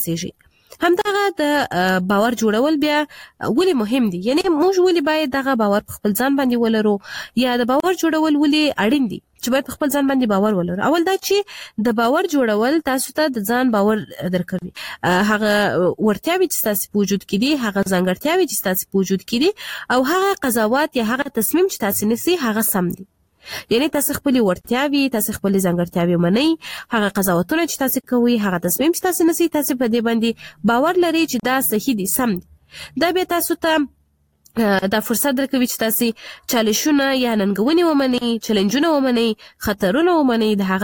ورسیږي. همدغه د باور جوړول بیا ولې مهم دي، یعنی موږ ولې باید دغه باور په خپل ځان باندې ولرو، یا د باور جوړول ولې اړین دي چې باید په خپل ځان باندې باور ولرو. اول دا چې د باور جوړول تاسو ته د ځان باور درکوي، هغه ورتیاوي چې تاسو په وجود کې دي، هغه ځانګړتیاوي چې تاسو په وجود کې دي، او هغه قضاوت یا هغه تصمیم چې تاسو نیسئ هغه سم دي. یعنی تاسو خپل ورتیاوي، تاسو خپل ځانګړتیاوي منئ، هغه قضاوتونه چې تاسو کوئ، هغه تصمیم چې تاسو نیسئ، تاسو په دې باندې باور لرئ چې دا صحیح دي، سم دي. دا به تاسو ته دا فرصت درکوي چې تاسو چالشونه یا ننګونې ومنئ، چیلنجونه ومنئ، خطرونه ومنئ، د هغه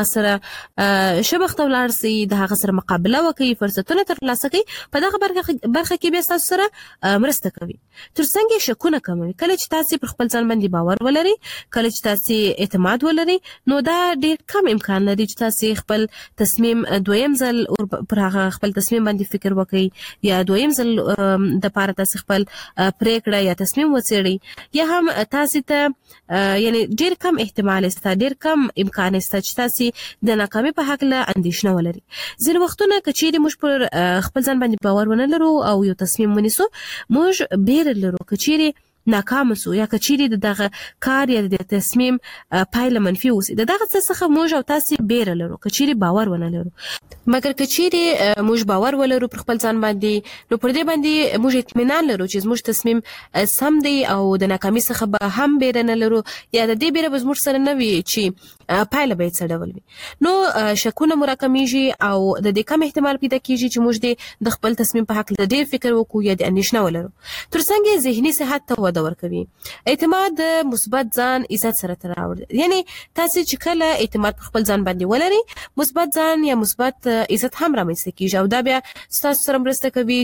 سره شبخته ولاړ سئ، د هغه سره مقابله وکړئ، فرصتونه ترلاسه کړئ. په دغه برخه کې بیا تاسو سره مرسته کوي. ترڅنګ شکونه کموي. کله چې تاسو پر خپل ځان باندې باور ولرئ، کله چې تاسو اعتماد ولرئ، نو دا ډېر کم امکان لري چې تاسو خپل تصمیم دویم ځل پر هغه خپل تصمیم باندې فکر وکړئ، یا دویم ځل د پاره تاسو خپل پریکړه یا تصمیم وڅېړئ، یا هم تاسو ته یعنی ډېر کم احتمال شته، ډېر کم امکان شته چې تاسو د ناکامۍ په هکله اندېښنه ولرئ. ځینې وختونه که چیرې موږ پر خپل ځان باندې باور ونه لرو او یو تصمیم ونیسو، موږ بیره لرو که چیرې ناکام سو، یا که چیرې دغه کار یا د تصمیم پایله منفي وسی، دغه څه څخه موږ او تاسو بیره لرو که چیرې باور ونه لرو. مګر که چیرې موږ باور ولرو پر خپل ځان باندې، نو پر دې باندې موږ اطمینان لرو چې زموږ تصمیم سم دی او د ناکامۍ څخه به هم بیره نه لرو، یا د دې بیره به زموږ سره نه وي چې پایله به یې څه ډول وي. نو شکونه مو راکمیږي او د دې کم احتمال پیدا کیږي چې موږ د خپل تصمیم په هکله ډېر فکر وکړو یا د اندېښنه ولرو. ترڅنګ ذهني صحت ته وده ورکوي. اعتماد د مثبت ځان عزت سره تړاو، یعنی تاسو چې کله اعتماد په خپل ځان باندې ولرئ، مثبت ځان یا مثبت عزت هم رامنځته کیږي، او دا بیا تاسو سره مرسته کوي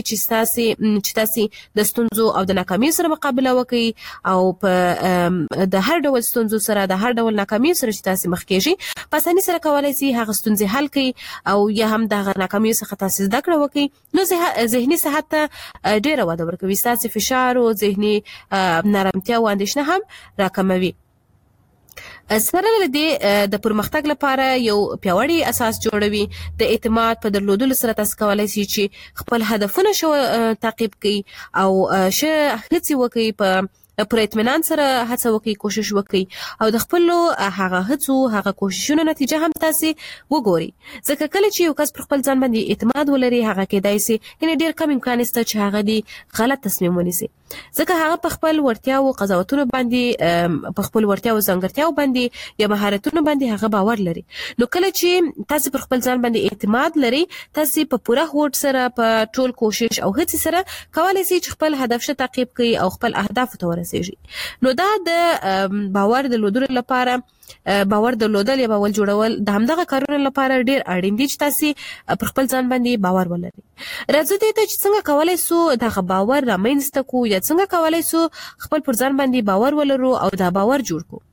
چې تاسو د ستونزو او د ناکامۍ سره مقابله وکړئ، او په د هر ډول ستونزو سره، د هر ډول ناکامۍ سره چې تاسو مخ کیږئ، په اسانۍ سره کولای شئ هغه ستونزې حل کړئ، او یا هم د ناکامۍ څخه تاسو زده کړه وکړئ. نو ذهني صحت ته ډېره وده ورکوي، تاسو فشار او ذهني نارامتیا او اندېښنه هم راکموي. سره له دې د پرمختګ لپاره یو پیاوړی اساس جوړوي. د اعتماد په درلودلو سره تاسو کولای شئ چې خپل هدفونه تعقیب کړئ او هڅې وکړئ، په پر اطمینان سره هڅه وکړئ، کوشش وکړئ، او د خپل هغه هڅو هغه کوششونو نتیجه هم تاسو وګورئ. ځکه کله چې یو کس پر خپل ځان باندې اعتماد ولري، هغه کېدای شي یعنی ډېر کم امکان شته چې هغه دی غلط تصمیم ونیسي، ځکه هغه په خپل ورتیاو قضاوتونو باندې، په خپل ورتیاو ځانګړتیاو باندې یا مهارتونو باندې هغه باور لري. نو کله چې تاسو پر خپل ځان باندې اعتماد لري، تاسو په پوره هوډ سره، په ټول کوشش او هڅې سره کولای شئ چې خپل هدف ته تعقیب کړئ او خپل اهداف ته ورسیږئ. نو دا د باور درلودلو لپاره، باور درلودل یا باور جوړول د همدغه کارونو لپاره ډېر اړین دي چې تاسو پر خپل ځان باندې باور ولرئ. راځو دې ته چې څنګه کولای شو دغه باور رامنځته کړو، یا څنګه کولای شو خپل پر ځان باندې باور ولرو او دا باور جوړ کړو.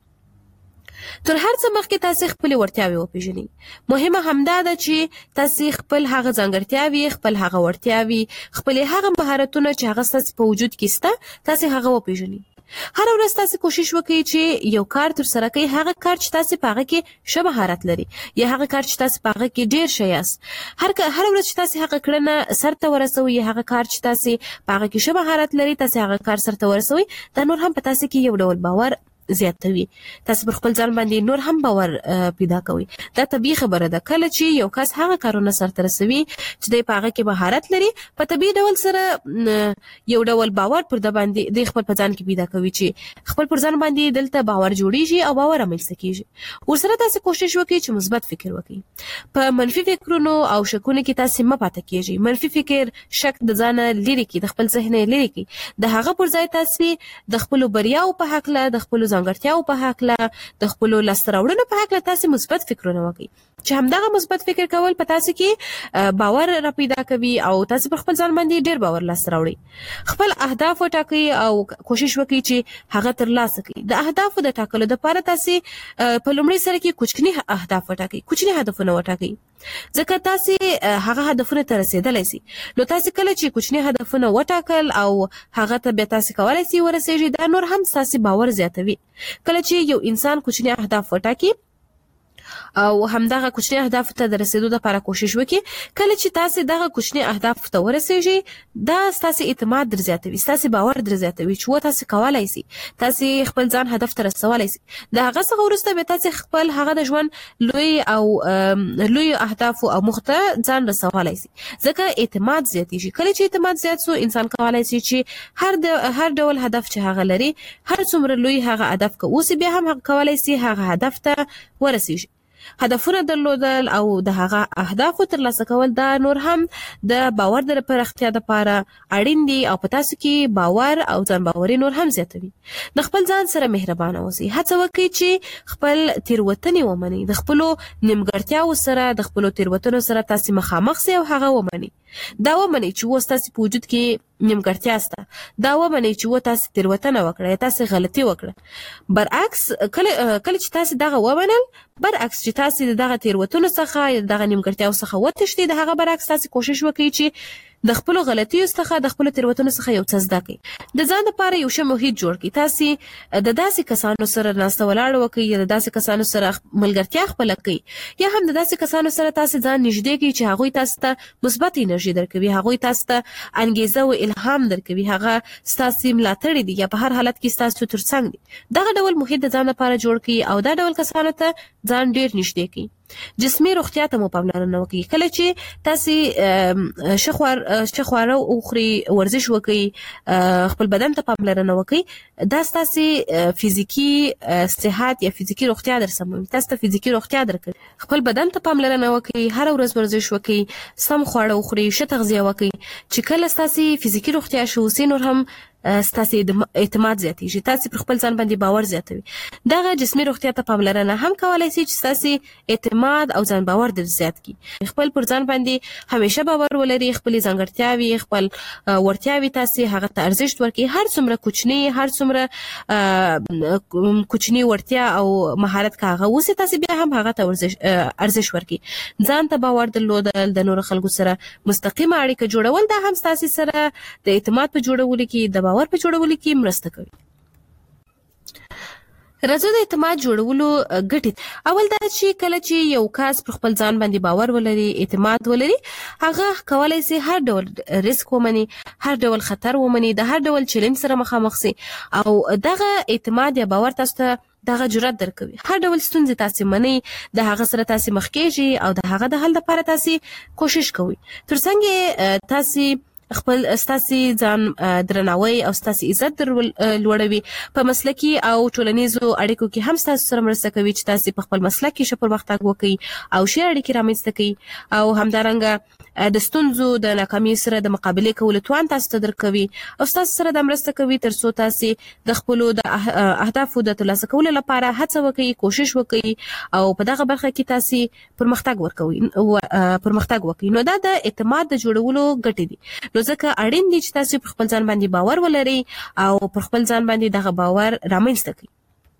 تر هر څه مخکې تاسو خپل ورتیاوي وپیژنئ. مهمه همدا ده چې تاسو خپل هغه ځانګړتیاوي، خپل هغه ورتیاوي، خپل هغه مهارتونه چې هغه ستاسو په وجود کې شته، تاسو هغه وپیژنئ. هر ورځ تاسو کوشش وکړئ چې یو کار تر سره کړئ، هغه کار چې تاسو په هغه کې ښه مهارت لري، یا هغه کار چې تاسو په هغه کې ډېر ښه یاست. هر ورځ چې تاسو هغه کړنه سرته ورسوئ، هغه کار چې تاسو په هغه کې ښه مهارت لري، تاسو هغه کار سرته ورسوئ، دا نور هم په تاسو کې یو ډول باور زیاتوي. تاسو پر خپل ځان باندې نور هم باور پیدا کوئ. دا طبیعي خبره ده. کله چې یو کس هغه کارونه سرته رسوي چې د هغه کې مهارت لري، په طبیعي ډول سره یو ډول باور پر د باندې د خپل ځان کې پیدا کوي، چې خپل پر ځان باندې دلته باور جوړیږي او باور رامنځته کیږي. ورسره تاسو کوشش وکړئ چې مثبت فکر وکړئ. په منفي فکرونو او شکونو کې تاسو مه پاتې کیږئ. منفي فکر شک د ځان لري کی، د خپل ذهن لري کی. د هغه پر ځای تاسو د خپل بریاو په حق له، د خپل ځانګړتیاو په حق له، د خپل لاسته راوړنو په حق له تاسو مثبت فکرونه وکړئ، چې همدغه مثبت فکر کول په تاسو کې باور را پیدا کوي او تاسو په خپل ځان باندې ډیر باور لاسته راوړئ. خپل اهداف وټاکئ او کوشش وکړئ چې هغه ترلاسه کړئ. د اهدافو د ټاکلو لپاره تاسو په لومړي سره کې کوچني اهداف وټاکئ، کوچني هدفونه وټاکئ، ځکه تاسو هغه هدفونه ته رسیدلای شئ. نو تاسو کله چې کوچني هدفونه وټاکل او هغه ته به تاسو کولای شئ ورسیږئ، دا نور هم تاسو باور زیاتوي. کله چې یو انسان کوچني اهداف وټاکي او همدغه کوچني اهداف ته د رسیدو لپاره کوشش وکړي. کله چې تاسو دغه کوچني اهداف ته ورسیږئ دا تاسو اعتماد در زیاتوي، تاسو باور در زیاتوي چې و تاسو کولای شئ، تاسو خپل ځان هدف ته رسولای شئ. د هغه څخه وروسته به تاسو خپل هغه د ژوند لوی اهداف او مخته ځان رسولای شئ، ځکه اعتماد زیاتېږي. کله چې اعتماد زیات سو انسان کولای شي چې هر ډول هدف چې هغه لري، هر څومره لوی هغه هدف که اوس بیا هم کولای شي هغه هدف ته ورسیږي. هدفونه درلودل او د هغه اهدافو ترلاسه کول دا نور هم د باور د پراختیا لپاره اړین دي او په تاسو کې باور او ځان باوري نور هم زیاتوي. د خپل ځان سره مهربانه اوسئ، هڅه وکړئ چې خپل تیروتنې ومنئ، د خپلو نیمګړتیاوو سره د خپلو تیروتنو سره تاسو مخامخ سئ او هغه ومنئ. دا ومنئ چې و تاسو په وجود کې نیمګړتیا سته، دا ومنئ چې و تاسو تیروتنه وکړه، تاسو غلطي وکړه. برعکس کله چې تاسو دغه ومنل، برعکس چې تاسو دغه تیروتنو څخه دغه نیمګړتیاو څخه وتښتئ، د هغه برعکس تاسو کوشش وکړئ چې د خپل غلطیو څخه د خپل تیروتنو څخه یو څه زده کړئ. د ځان لپاره یو ښه محیط جوړ کړئ. تاسو د داسې کسانو سره ناسته ولاړه وکړئ یا د داسې کسانو سره ملګرتیا خپله کړئ یا هم د داسې کسانو سره تاسو ځان نږدې کړئ چې هغوی تاسو ته مثبت انرژي درکوي، هغوی تاسو ته انګیزه او الهام درکوي، هغه ستاسو ملاتړي دي یا په هر حالت کې ستاسو ترڅنګ دي. دغه ډول محیط د ځان لپاره جوړ کړئ او دا ډول کسانو ته ځان ډیر نږدې کړئ. جسمي روغتیا ته مو پاملرنه وکړئ. کله چې تاسو ښه خواړه وخورئ، ورزش وکړئ، خپل بدن ته پاملرنه وکړئ، دا ستاسو فزیکي صحت یا فزیکي روغتیا درسموي، تاسو ته فزیکي روغتیا درکوي. خپل بدن ته پاملرنه وکړئ، هر ورځ ورزش وکړئ، سم خواړه وخورئ، ښه تغذیه وکړئ چې کله ستاسو فزیکي روغتیا ښه وسي نور هم ستاسو اعتماد زیاتېږي، تاسو پر خپل ځان باندې باور زیاتوي. دغه جسمي روغتیا ته پاملرنه هم کولای شي چې ستاسو اعتماد او ځان باور در زیات کړي. خپل پر ځان باندې همیشه باور ولرئ، خپل ځانګړتیاوي، خپل وړتیاوي تاسو هغه ته ارزښت ورکړئ. هر څومره کوچنی، هر څومره کوچنی وړتیا او مهارت کاغه اوسه تاسو بیا هم هغه ته ارزښت ورکړئ. ځان ته باور درلودل، د نور خلکو سره مستقیمه اړیکه جوړول دا هم تاسو سره د اعتماد په جوړولو کې د باور په جوړولو کې مرسته کوي. راځو د اعتماد جوړولو ګټې. اول دا چې کله چې یو کس پر خپل ځان باندې باور ولري، اعتماد ولري، هغه کولای شي هر ډول ریسک ومني، هر ډول خطر ومني، د هر ډول چیلنج سره مخامخ شي او دغه اعتماد یا باور تاسو ته دغه جرأت درکوي. هر ډول ستونزې تاسو منئ، د هغه سره تاسو مخ کېږئ او د هغه د حل لپاره تاسو کوشش کوئ. ترڅنګ تاسو خپل ستاسو ځان درناوی او ستاسو عزت لوړوي. په مسلکي او ټولنیزو اړیکو کې هم ستاسو سره مرسته کوي چې تاسو په خپل مسلک کې ښه پرمختګ وکړئ او ښې اړیکې رامنځته کړئ او همدارنګه د ستونزو د ناکامۍ سره د مقابلې کولو توان تاسو ته درکوي او ستاسو سره د مرسته کوي ترڅو تاسو د خپلو د اهدافو د ترلاسه کولو لپاره هڅه وکړئ، کوشش وکړئ او په دغه برخه کې تاسو پرمختګ وکړئ. نو دا د اعتماد د جوړولو ګټې دي. نو ځکه اړین دي چې تاسو پر خپل ځان باندې باور ولرئ او پر خپل ځان باندې دغه باور رامنځته کړئ.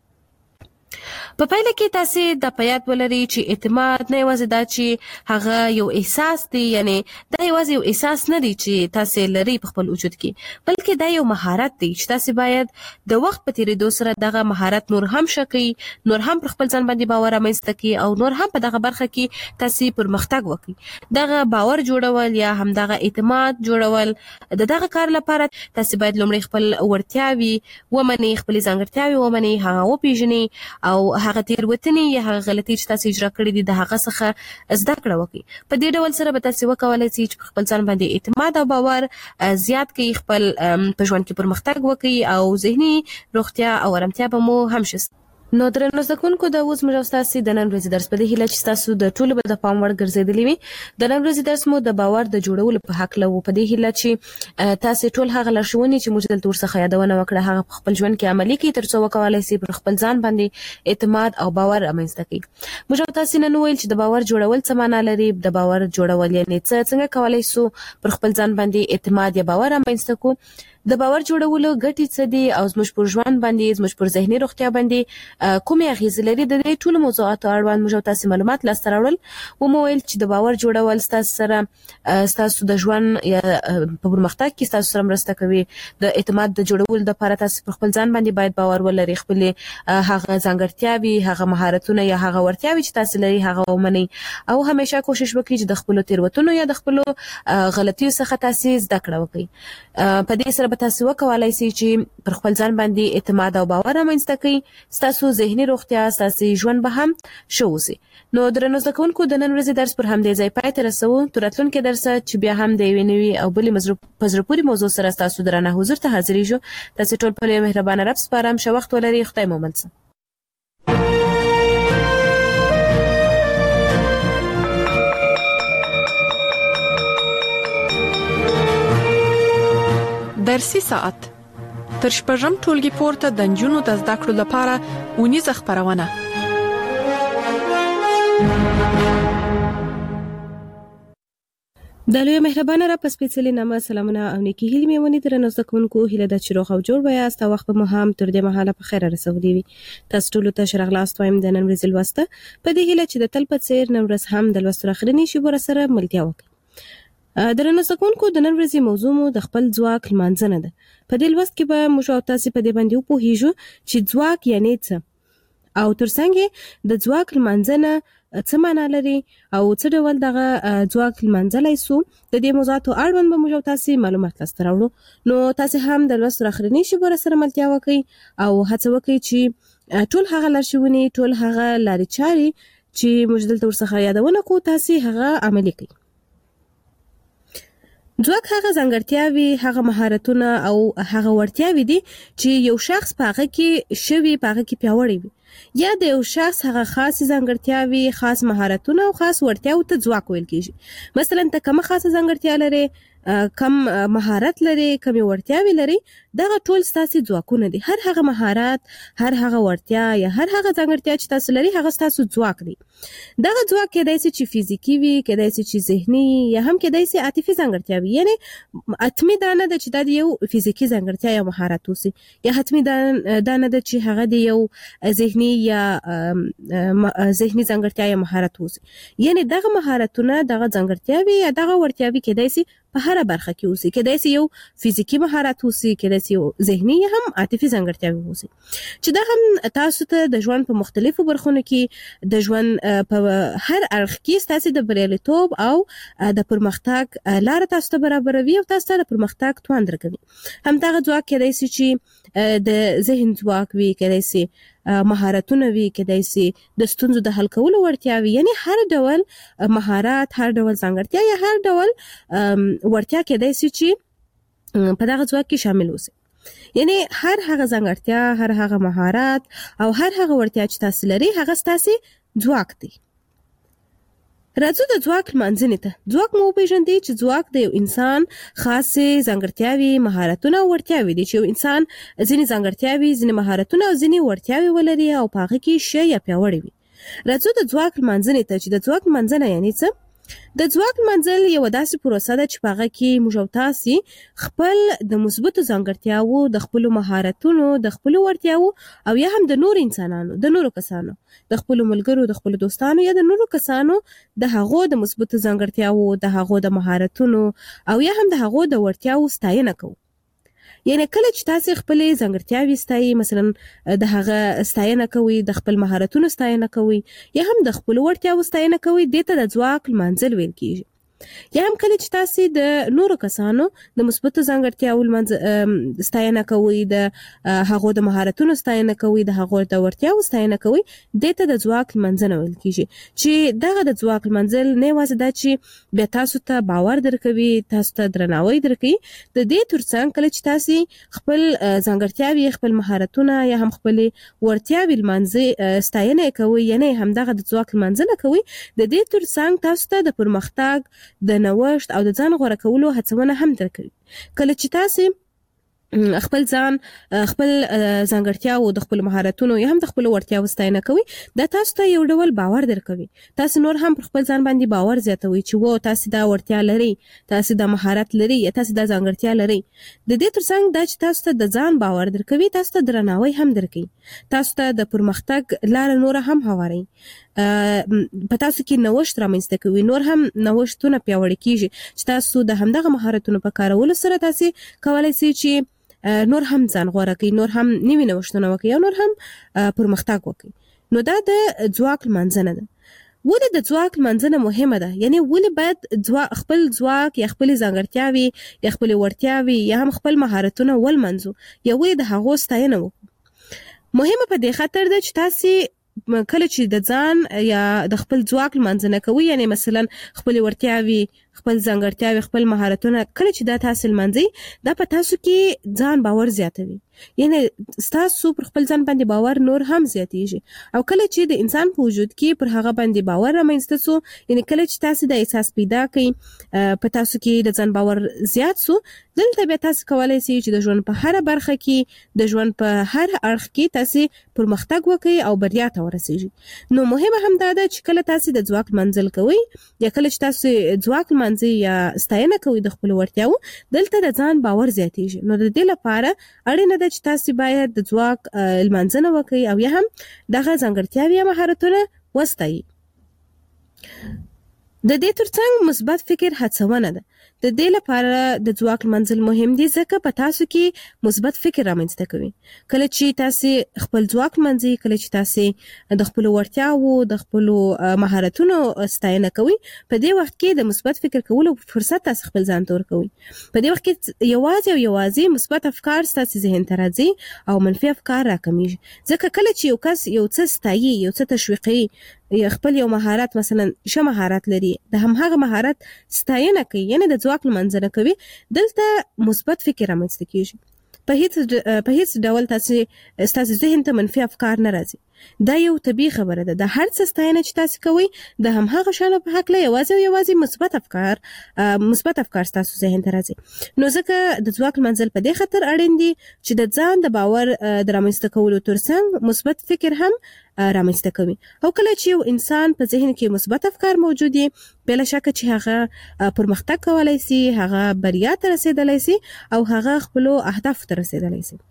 په پایله کې تاسو د پیات ولري چې اعتماد نه یوازې دا چې هغه یو احساس دی، یعنی دا یوازې یو احساس نه دی چې تاسو لري په خپل وجود کې، بلکې دا یو مهارت دی چې تاسو باید د وخت په تیریدو سره دغه مهارت نور هم شکړئ، نور هم پر خپل ځان باندې باور رامنځته کړئ او نور هم په دغه برخه کې تاسو پرمختګ وکړئ. دغه باور جوړول یا هم دغه اعتماد جوړول د دغه کار لپاره تاسو باید لومړی خپل وړتیاوي ومنئ، خپل ځانګړتیاوي ومنئ، هغه وپیژنئ او هغه تیروتنې یا هغه غلطۍ چې تاسو اجرا کړې دي د هغه څخه زده کړه وکړئ. په دې ډول سره به تاسو وکولای شئ چې خپل ځان باندې اعتماد او باور زیات کړئ، خپل په ژوند کې پرمختګ وکړئ او ذهني روغتیا او آرامتیا به مو هم شي. نو درنو زده کوونکو دا اوس موږ تاسو د نن ورځې درس په دې هیله چې تاسو د ټولو به د پام وړ ګرځېدلی وي. د نن ورځې درس مو د باور د جوړولو په حق له په دې هیله چې تاسو ټول هغه لارښوونې چې موږ دلته ورڅخه یادونه وکړه هغه په خپل ژوند کې عملي کړئ ترڅو وکولای شئ پر خپل ځان باندې اعتماد او باور رامنځته کړئ. موږ تاسو نن ویل چې د باور جوړول څه معنا لري، د باور جوړول یعنی څنګه کولای شو پر خپل ځان باندې اعتماد یا باور رامنځته کړو. د باور جوړولو ګټې څه دي او زموږ پر ژوند باندې زموږ پر ذهني روغتیا باندې کومې اغیزې لري؟ د دې ټولو موضوعاتو اړوند موږ تاسو معلومات لاسته راوړل و مو ویل چې د باور جوړول تاسو د ژوند یا په پرمختګ کې تاسو سره مرسته کوي. د اعتماد د جوړولو لپاره تاسو پر خپل ځان باندې باید باور ولرئ، خپل هغه ځانګړتیاوي، هغه مهارتونه یا هغه ورتیاوي چې تاسو لري هغه ومنئ او همیشه کوشش وکړئ چې د خپل تیروتنو یا د خپل غلطیو څخه تاسو زده کړه وکړئ. په دې سره به تاسو وکولای شئ چې پر خپل ځان باندې اعتماد او باور رامنځته کړئ. تاسو ذهني روغتیا، تاسو ژوند به هم ښه وي. نو درنو زده کوونکو، د نن ورځې درس پر همدې ځای پای ته رسوو. تر راتلونکي درسه چې بیا هم د یوې نوې او بلې په زړه پورې موضوع سره تاسو درنه حضور ته حاضرېږو. تاسو ټول په یو مهربانه رب سپارم. ښه وخت ولرئ. خدای مو مل شه. درسي ساعت تر شپږم ټولګي پورته د نجونو د زده کړو لپاره اونیزه خبرونه. د لوی مهربانه را په سپېڅلي نامه سلامونه او نیکی هیلې مې ونې درنو زده کوونکو، هیله ده چې روغ او جوړ به یاست او وخت به مو هم تر دې مهاله په خیر رسولی وي. تاسو ټولو ته ښه راغلاست وایم د نن ورځې لوسته، په دې هیله چې د تل په څیر نن ورځ هم د لوستو اخرنی شیبه سره ملتیا وکړي. درنو زده کوونکو، د نن ورځې موضوع مو د خپل ځواک لمانځنه ده. په دې لوست کې به موږ او تاسو په دې باندې وپوهیږو چې ځواک یعنی څه او ترڅنګ د ځواک لمانځنه څه معنا لري او څه ډول دغه ځواک لمانځلای سو. د دې موضوعاتو اړوند به موږ او تاسو معلومات لاسته راوړو. نو تاسو هم د لوست اخرنی شیبه سره ملتیا وکړئ او هڅه وکړئ چې ټول هغه لارښوونې، ټول هغه لارې چارې چې موږ دلته ورڅخه یادونه کوو تاسو هغه عملي کړئ. ځواک هغه ځانګړتیاوي، هغه مهارتونه او هغه ورتیاوي دي چې یو شخص په هغه کې شوی، په هغه کې پیاوړی وي، یا د یو شخص هغه خاص ځانګړتیاوي، خاص مهارتونه او خاص ورتیاوي ته ځواک ویل کیږي. مثلا ته کوم خاص ځانګړتیا لري، کم مهارت لري، کم ورتیاوي لري، دغه ټول ستاسو ځواکونه دي. هر هغه مهارت، هر هغه ورتیا یا هر هغه ځانګړتیا چې تاسو لري هغه ستاسو ځواک دی. دغه ځواک کېدای شي چې فزیکی وي، کېدای شي چې ذهني، یا هم کېدای شي عاطفي ځانګړتیا وي. یعنی اتمی دانه د چې د یو فزیکی ځانګړتیا یا مهارت وسی، یا حتمی دانه د چې هغه د یو ذهني یا ذهني ځانګړتیا یا مهارت وسی. یعنی دغه مهارتونه، دغه ځانګړتیاوي یا دغه ورتیاوي کېدای شي په هر برخه کې اوسي. کېدای شي یو فزیکی مهارت اوسي، کېدای شي یو ذهني یا هم عاطفي ځانګړتیاوي اوسي چې دا هم تاسو ته د ژوند په مختلفو برخونو کې د ژوند په هر اړخ کې تاسو د بریالیتوب او د پرمختګ لار تاسو ته برابروي او تاسو ته د پرمختګ توان درکوي. هم دغه ځواک کېدای شي چې د ذهن ځواک وي، کېدای شي مهارتونه وي، کېدای شي د ستونزو د حل کولو ورتیاوي. یعنی هر ډول مهارت، هر ډول ځانګړتیا یا هر ډول ورتیا کېدای شي چې په دغه ځواک کې شامل اوسي. یعنی هر هغه ځانګړتیا، هر هغه مهارت او هر هغه ورتیا چې تاسو لري هغه ستاسو ځواک دی. راځو د ځواک لمانځنې ته. ځواک مو وپېژندئ چې ځواک د یو انسان خاصې ځانګړتیاوي، مهارتونه او ورتیاوي دي. چې یو انسان ځینې ځانګړتیاوي، ځینې مهارتونه او ځینې ورتیاوي ولري او په هغه کې ښه یا پیاوړی وي. راځو د ځواک لمانځنې ته چې د ځواک لمانځنه یعنی څه. د ځواک لمانځل یو داسې پروسه ده چې په هغه کې موږ او تاسو خپل د مثبتو ځانګړتیاوو، د خپلو مهارتونو، د خپلو ورتیاوو او یا هم د نورو انسانانو، د نورو کسانو، د خپلو ملګرو، د خپلو دوستانو یا د نورو کسانو د هغو د مثبتو ځانګړتیاوو، د هغو د مهارتونو او یا هم د هغو د ورتیاوو ستاینه کوو. یعنی کله چې تاسو خپل ځانګړتیاوي ستایي، مثلا د هغه ستاینه کوي، د خپل مهارتونو ستاینه کوي یا هم د خپل ورتیاوو ستاینه کوي، دې ته د ځواک لمانځل ویل کیږي. یا هم کله چې تاسو د نورو کسانو د مثبتو ځانګړتیاوو ستاینه کوي، د هغو د مهارتونو ستاینه کوي، د هغو د ورتیاوو ستاینه کوي، دې ته د ځواک لمانځنه ویل کیږي. چې دغه د ځواک لمانځل نه یوازې دا چې بیا تاسو ته باور درکوي، تاسو ته درناوی درکوي، د دې ترڅنګ کله چې تاسو خپل ځانګړتیاوي، خپل مهارتونه یا هم خپل ورتیاوي لمانځي، ستاینه کوي، یعنی هم دغه د ځواک لمانځنه کوي، د دې ترڅنګ تاسو ته د پرمختګ، د نوښت او د ځان غوړه کولو هڅونه هم درکوي. کله چې تاسو خپل ځان خپل ځانګړتیا او د خپل مهارتونو یا هم د خپل وړتیاو ستاینه کوي دا تاسو ته یو ډول باور درکوي تاسو نور هم پر خپل ځان باندې باور زیاتوي چې وو تاسو دا وړتیا لري تاسو دا مهارت لري یا تاسو دا ځانګړتیا لري د دې ترڅنګ دا چې تاسو ته د ځان باور درکوي تاسو ته درناوی هم درکوي تاسو ته د پرمختګ لار نور هم هواري په تاسو کې نوښت رامنځته کوي نور هم نوښتونه پیاوړي کیږي چې تاسو د همدغه مهارتونو په کارولو سره تاسو کولای شئ چې نور هم ځان غوړه کوي نور هم نوي نوښتونه وکړي او نور هم پرمختګ وکړي نو دا د ځواک منځنه ده ولې د ځواک منځنه مهمه ده یعنی ولې باید خپل ځواک یا خپل ځانګړتیاوي یا خپل وړتیاوي یا هم خپل مهارتونه ولمنځو یا ولې د هغو ستاینه وکړو مهمه په دې خاطر ده چې تاسو کله چې د ځان یا د خپل ځواک منځنه کوي یعنی مثلا خپل وړتیاوي خپل ځانګړتیاوي خپل مهارتونه کله چې دا تاسو منځي دا په تاسو کې ځان باور زیاتوي یعنی تاسو پر خپل ځان باندې باور نور هم زیاتیږي او کله چې د انسان په وجود کې پر هغه باندې باور رامنځته سو یعنی کله چې تاسو د احساس پیدا کړئ په تاسو کې د ځان باور زیات سو دلته به تاسو کولای شئ چې د ژوند په هر برخه کې د ژوند په هر اړخ کې تاسو پرمختګ وکړئ او بریا ته ورسیږئ نو مهمه هم دا ده چې کله تاسو د ځواک منزل کوئ یا کله چې تاسو ځواک منځي یا ستاینه کوي د خپل وړتیاو دلته د ځان باور زیاتیږي نو د دې لپاره اړینه ده چې تاسو باید د ځواک المنځنه وکړئ او یا هم دغه ځانګړتیاوي یا مهارتونه وستایي د دې ترڅنګ مثبت فکر هڅونه ده د دې لپاره د ځواک منزل مهم دي ځکه په تاسو کې مثبت فکر رامنځته کوي کله چې تاسو خپل ځواک منځي کله چې تاسو د خپل وړتیاو د خپل مهارتونو ستاینه کوي په دې وخت کې د مثبت فکر کولو فرصت تاسو خپل ځان تور کوي په دې وخت کې یوازې مثبت افکار تاسو ذهن ته راځي او منفي افکار راکمیږي ځکه کله چې یو کس یو څه ستایي یو څه تشویقي یا خپل یو مهارت مثلا شه مهارت لري د همغه مهارت ستاینه کوي یعنی د ځواک منځنه کوي دلته مثبت فکر رامنځته کیږي په هیڅ ډول تاسو ذهن ته منفي افکار نه راځي دا یو طبيعي خبره ده د هر څه ستاینه چې تاسو کوي د همغه شانو په حق له یوازې مثبت افکار تاسو ذهن ته راځي نو ځکه د ځواک منزل په دې خاطر اړین دي چې د ځان د باور د رامنځته کولو ترڅنګ مثبت فکر هم رامنځته کوي او کله چې یو انسان په ذهن کې مثبت افکار موجود دي بلا شک چې هغه پرمختګ کولای شي هغه بریا ته رسیدلی شي او هغه خپل اهداف ته رسیدلی شي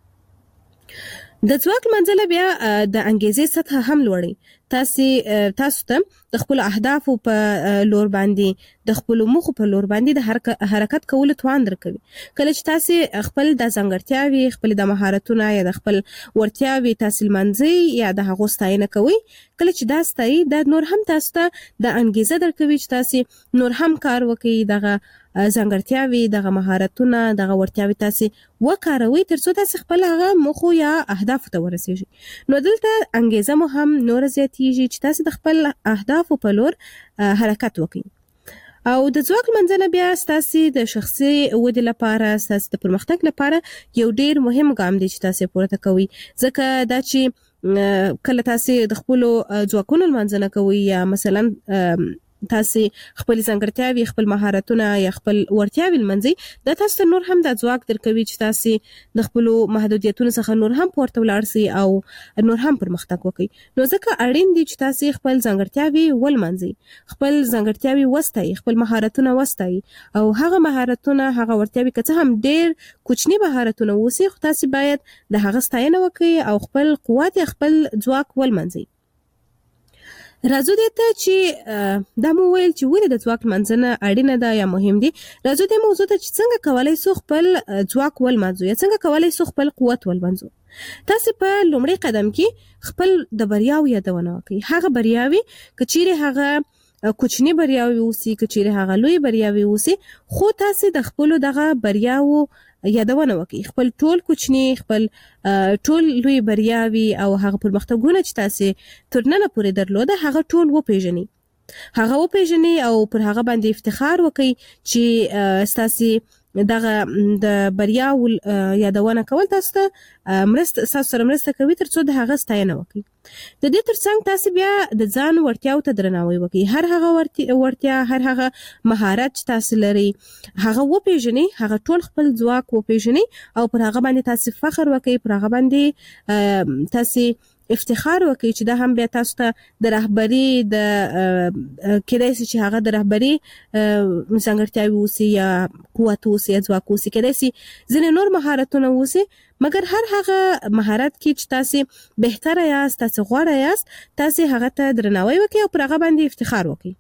د ځواک منځله بیا د انګیزې سطح هم لوړي تاسو ته د خپل اهدافو په لور باندې د خپل موخو په لور باندې د حرکت کولو توان درکوي کله چې تاسو خپل د ځانګړتیاوي خپل د مهارتونو یا د خپل وړتیاوي تاسو منځي یا د هغو ستاینه کوي کله چې دا ستایي د نور هم تاسو ته د انګیزه درکوي چې تاسو نور هم کار وکړئ دغه ځانګړتیاوي دغه مهارتونه دغه وړتیاوي تاسو وکاروي ترڅو تاسو خپل هغه موخو یا اهداف ته ورسیږئ نو دلته انګیزه مو هم نور زیاتیږي چې تاسو د خپل اهداف په لور حرکت وکړئ او د ځواک منځنه بیا تاسو د شخصي ودې لپاره تاسو د پرمختګ لپاره یو ډیر مهم ګام دی چې تاسو پورته کوي ځکه دا چې کله تاسو د خپل ځواکونو منځنه کوي یا مثلا تاسو خپل ځانګړتیاوي خپل مهارتونه یا خپل وړتیاوي منځي دا تاسو نور هم د ځواک درکوي چې تاسو د خپل محدودیتونو څخه نور هم پورته ولاړ شئ او نور هم پرمختګ وکړئ نو ځکه اړین دي چې تاسو خپل ځانګړتیاوي ولمنځي خپل ځانګړتیاوي وستایي خپل مهارتونه وستایي او هغه مهارتونه هغه وړتیاوي که څه هم ډېر کوچني مهارتونه وسی خو تاسو باید د هغه ستاینه وکړئ او خپل قوت خپل ځواک ولمنځي راځو دې ته چې دا مو ویل چې ولې د ځواک منځنه اړینه ده یا مهم دي راځو دې موضوع ته چې څنګه کولای شو خپل ځواک ولمنځو یا څنګه کولای شو خپل قوت ولمنځو تاسو په لومړي قدم کې خپل د بریاوو یادونه وکړئ هغه بریاوي کچېره هغه کوچنی بریاوي اوسي کچېره هغه لوی بریاوي اوسي خو تاسو د خپل دغه بریاوو یادونه وکړئ خپل ټول کوچنی خپل ټول لوی بریاوي او هغه پرمختګونه چې تاسو ترننه پورې درلوده هغه ټول وپیژنئ او پر هغه باندې افتخار وکړئ چې تاسو دغه د بریا یادونه کول تاسو ته سره مرسته کوي ترڅو د هغه ستاینه وکړي. د دې ترڅنګ تاسو بیا د ځان وړتیاو ته درناوی وکړئ. هر هغه وړتیا، هر هغه مهارت چې تاسو لري هغه وپیژنئ، هغه ټول خپل ځواک وپیژنئ او پر هغه باندې تاسو فخر وکړئ، پر هغه باندې تاسو افتخار وکړي چې دا هم بیا تاسو ته د رهبری د کېدای شي چې هغه د رهبری څنګهتیاوي اوسي یا قوت اوسي یا ځواک اوسي، کېدای شي ځینې نور مهارتونه اوسي، مګر هر هغه مهارت کې چې تاسو بهتره یاست، تاسو غوره یاست، تاسو هغه ته درناوی وکړئ او پر هغه باندې افتخار وکړئ.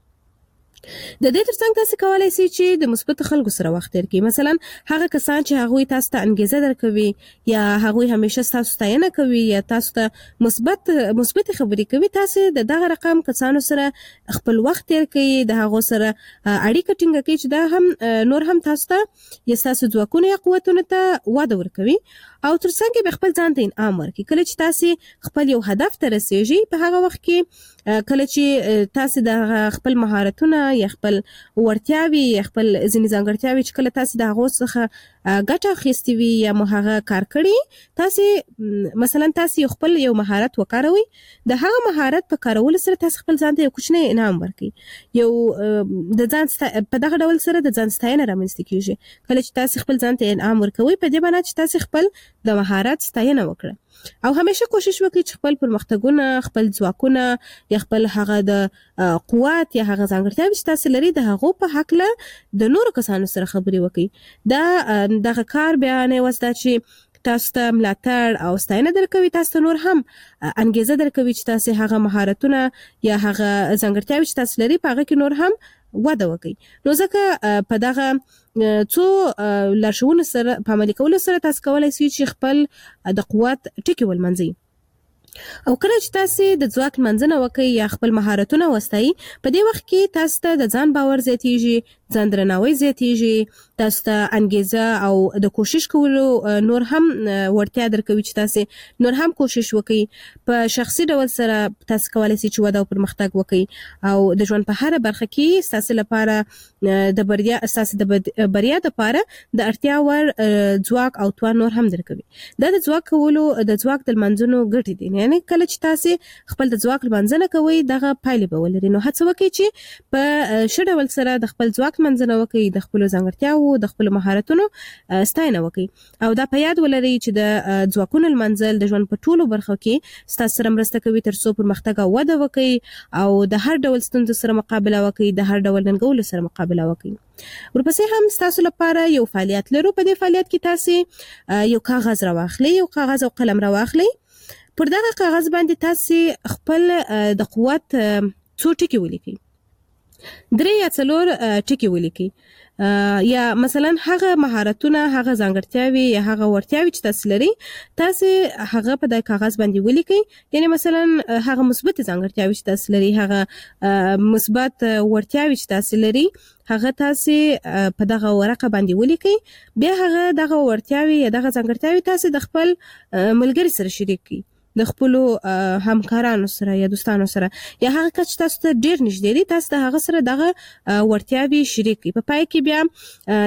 د دې ترڅنګ تاسو کولای شئ چې د مثبت خلکو سره وخت تیر کړئ. مثلا هغه کسان چې هغه تاسو ته انګیزه درکوي یا هغه همیشه تاسو ستاینه کوي یا تاسو ته مثبت خبرې کوي، تاسو د دغه رقم کسانو سره خپل وخت تیر کړئ، د هغه سره اړیکه ټینګه کړئ چې دا هم نور هم تاسو ته یا تاسو ځواکونه یا قوتونه ته وده ورکوي او ترڅنګ به خپل ځان ته انعام ورکړي. کله چې تاسو خپل یو هدف ته رسیږئ په هغه وخت کې کله چې تاسو د خپل مهارتونه یا خپل ورتیاوي یا خپل ځینې ځانګړتیاوي چې کله تاسو د هغه څخه ګټه اخیستې وي یا هغه کار کړی، تاسو مثلا تاسو خپل یو مهارت وکاروئ، د هغه مهارت په کارولو سره تاسو خپل ځان ته یو کوچنی انعام ورکړئ. یو د ځان په دغه ډول سره د ځان ستاینه رامنځته کیږي. کله چې تاسو خپل ځان ته انعام ورکوئ په دې معنی چې تاسو خپل د مهارت ستاینه وکړه او همیشه کوشش وکړئ چې خپل پرمختګونه، خپل ځواکونه یا خپل هغه د قوت یا هغه ځانګړتیاوې چې تاسو لري د هغو په حق له د نورو کسانو سره خبرې وکړئ. دغه کار بیا نه وسته چې تاسو ته ملاتړ او ستاینه درکوي، تاسو ته نور هم انګیزه درکوي چې تاسو هغه مهارتونه یا هغه ځانګړتیاوې چې تاسو لري په هغه کې نور هم وده وکړي. نو ځکه په دغه څو لارښوونو سره په عملي کولو سره تاسو کولای شئ چې خپل د قوت ټکي ولمنځئ. او کله چې تاسو د ځواک منځنه وکړئ یا خپل مهارتونه وستایي، په دې وخت کې تاسو ته د ځان باور زیاتیږي، ځان درناوی زیاتیږي، تاسو ته انګیزه او د کوشش کولو نور هم ورتیا درکوي چې تاسو نور هم کوشش وکړئ. په شخصي ډول سره تاسو کولای شئ چې وده او پرمختګ وکړئ او د ژوند په هر برخه کې تاسو لپاره د بریا لپاره د اړتیا ور ځواک او توان نور هم درکوي. دا د ځواک د منځونو ګټې دي. یعنی کله چې تاسو خپل د ځواک منځنه کوي دغه پایلې به ولري. نو هڅه وکړئ چې په ښه ډول سره د خپل ځواک منځنه وکړئ، د خپل ځانګړتیاوو، د خپل مهارتونو ستاینه وکړئ او دا په یاد ولرئ چې د ځواکونو منځل د ژوند په ټولو برخو کې ستاسو سره مرسته کوي ترڅو پرمختګ او وده وکړئ او د هر ډول ستونزو سره مقابله وکړئ، د هر ډول ننګولو سره مقابله وکړئ. ورپسې هم تاسو لپاره یو فعالیت لرو. په دې فعالیت کې تاسو یو کاغذ راواخلئ، یو کاغذ او قلم راواخلئ. پر دغه کاغذ باندې تاسو خپل د قوت څو ټکي ولیکئ، 3 یا 4 ټکي ولیکئ. یا مثلا هغه مهارتونه، هغه ځانګړتیاوي یا هغه ورتیاوي چې تاسو لري، تاسو هغه په د کاغذ باندې ولیکئ. یعنی مثلا هغه مثبت ځانګړتیاوي چې تاسو لري، هغه مثبت ورتیاوي چې تاسو لري، هغه تاسو په دغه ورقه باندې ولیکئ. بیا هغه دغه ورتیاوي یا دغه ځانګړتیاوي تاسو د خپل ملګری سره شریک کړئ، د خپل همکارانو سره یا دوستانو سره یا هغه کس چې تاسو ته ډیر نږدې دي، تاسو د هغه سره دغه ورتیاوي شریک کړئ. په پای کې بیا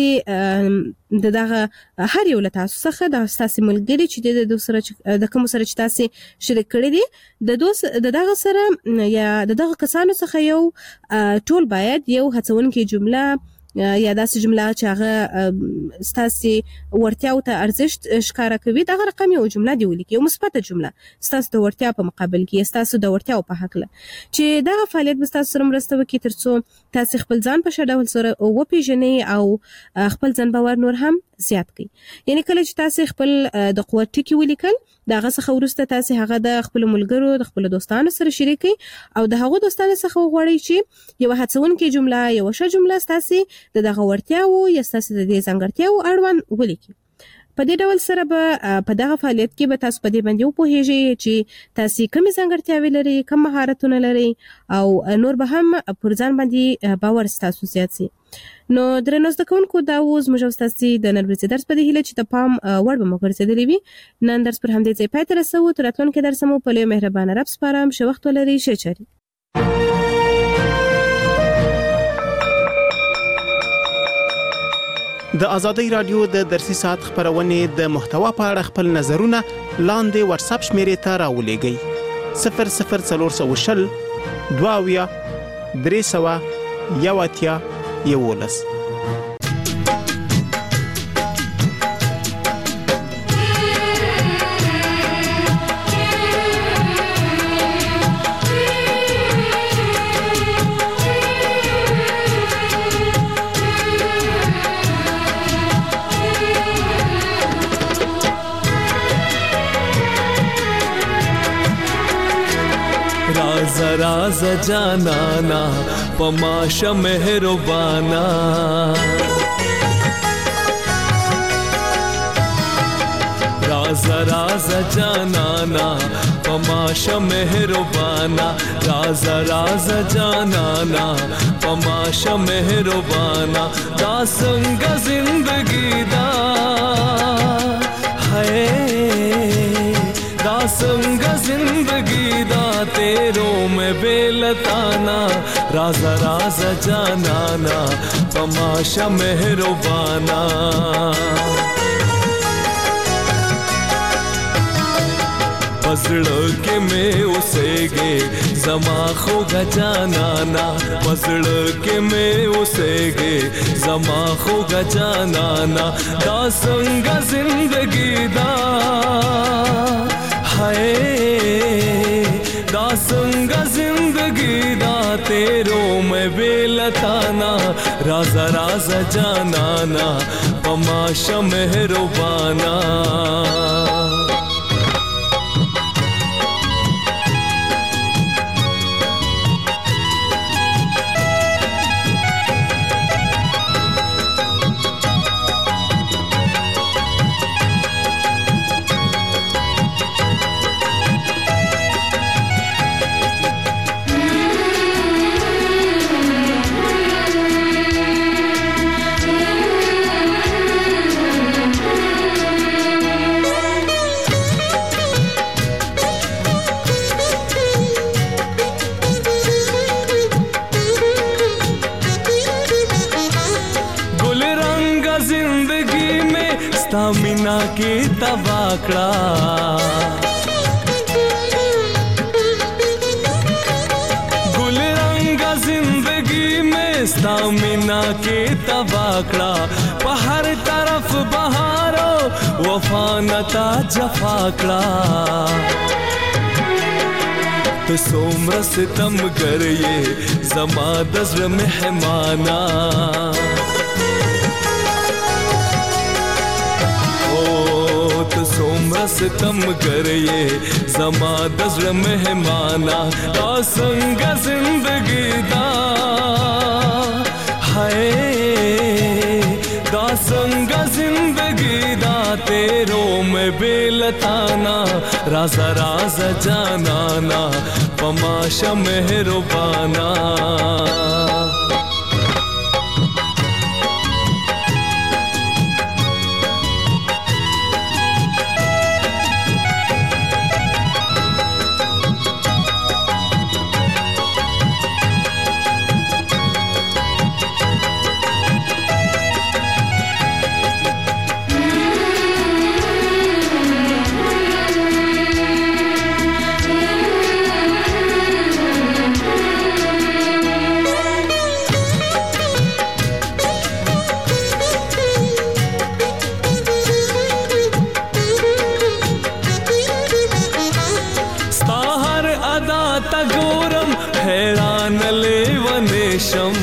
تاسو دغه هر یو له تاسو څخه د تاسو ملګری چې د کوم سره چې تاسو شریک کړی دي د دغه سره یا دغه کسانو څخه یو ټول باید یو هڅونکې جمله یا داسې جمله چې هغه ستاسو ورتیاو ته ارزښت ښکاره کوي، دغه رقم یو جمله دی ولیکئ، یو مثبت جمله ستاسو د ورتیا په مقابل کې، ستاسو د ورتیاو په حق له چې دغه فعالیت به ستاسو سره مرسته وکړي ترڅو تاسو خپل ځان په ښه ډول سره وپیژنئ او خپل ځان باور نور هم زیات کړئ. یعنی کله چې تاسو خپل د قوت ټکي ولیکل، دغه څخه وروسته تاسو هغه د خپل ملګرو، د خپل دوستانو سره شریک کړئ او د هغو دوستانو څخه وغواړئ چې یو هڅونکې جمله، یو ښه جمله ستاسو د دغه ورتیاو یا ستاسو د دې ځانګړتیاو اړوند ولیکئ. په دې ډول سره به په دغه فعالیت کې به تاسو په دې باندې وپوهیږئ چې تاسو کومې ځانګړتیاوې لري، کوم مهارتونه لري او نور به هم پر ځان باندې باور ستاسو زیات شي. نو درنو زده کوونکو، دا اوس موږ ستاسو د نن ورځې درس په دې هیله چې د پام وړ به مو ګرځېدلی وي. نن درس پر همدې ځای پای ته رسوو. تر راتلونکي درس مو په لوی مهربانه رب سپارم. ښه وخت ولرئ. ښه چارې. د ازادي رادیو د درسي ساعت خبرونه د محتوا په اړه خپل نظرونه لاندې واتس اپ شمیرې ته راولېږئ 00420 22 300 11 राज जानाना पमाशा मेहरबाना राज जानाना पमाशा मेहरबाना राज जानाना पमाशा मेहरबाना दासंग जिंदगी दा है दासंग जिंदगी दा तेरों में बेलताना राज जानाना तमाशा मेहरबाना पसड़ के में उसे गे जमा खो गजानाना पसड़ के में उसे गे जमा खो गजानाना दासंग जिंदगी दा है दासंग जिंदगी दा तेरों में बेलताना राज जानाना तमाशा मेहरबाना मीना की तबाकड़ा गुल रंगा जिंदगी में स्तामिना की तबाकड़ा पहर तरफ बहारो वफानता जफाकड़ा तो सोमर सितम कर ये जमा दज़्र मेहमाना तो सोमर सितम कर ये जमा दज़्र मेहमाना दासंग जिंदगी दा है दासंग जिंदगी दा तेरों में बेलताना राज जानाना पमाशा मेहरबाना हैरान ले वनेशम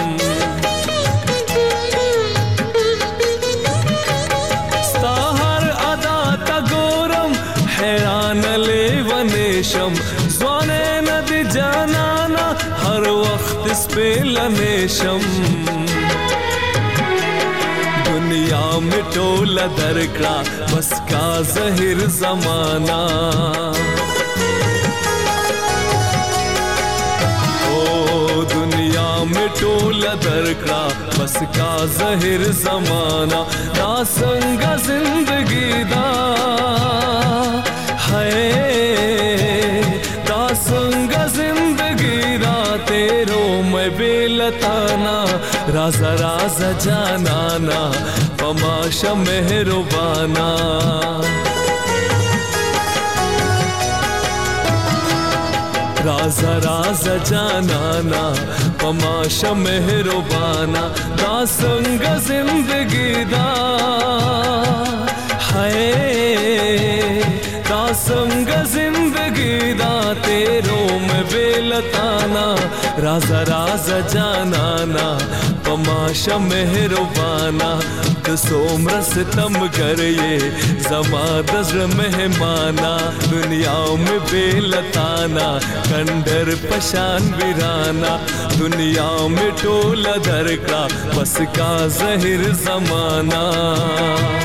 स्ताहर अदा तगोरम हैरान ले वनेशम ज़्वाने नदी जानाना हर वक्त इस पे लनेशम दुनिया में टोला दरकड़ा बस का ज़हिर ज़माना दुनिया में टोला दरकड़ा बस का ज़हिर ज़माना दासंग जिंदगी दा है दासंग जिंदगी दा तेरों में बेलताना राजा राजा जानाना पमाशा मेहरबाना राजा राजा जानाना पमाशा मेहरबाना दा संग जिंदगी दा है दा संग जिंदगी दा तेरों में बेलताना राजा राजा जानाना पमाशा मेहरबाना तो सोमरस तम कर ये जमा दज़्र मेहमाना दुनिया में बेलताना कंडर पशान बिराना दुनिया में टोला दर का बस का ज़हिर ज़माना